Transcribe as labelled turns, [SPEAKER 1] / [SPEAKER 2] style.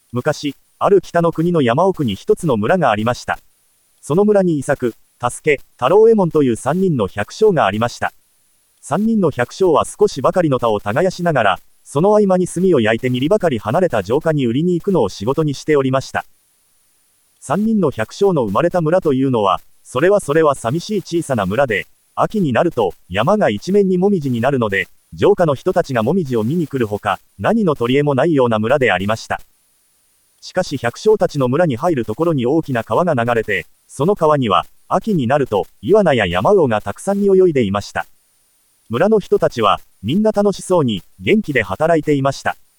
[SPEAKER 1] 昔、ある北の国の山奥に一つの村がありました。その村に伊作、助け、太郎右衛門という三人の百姓がありました。三人の百姓は少しばかりの田を耕しながら、その合間に炭を焼いてミリばかり離れた城下に売りに行くのを仕事にしておりました。三人の百姓の生まれた村というのは、それは寂しい小さな村で、秋になると山が一面にもみじになるので、城下の人たちがもみじを見に来るほか、何の取り柄もないような村でありました。しかし百姓たちの村に入るところに大きな川が流れて、その川には、秋になると、イワナやヤマウオがたくさんに泳いでいました。村の人たちは、みんな楽しそうに、元気で働いていました。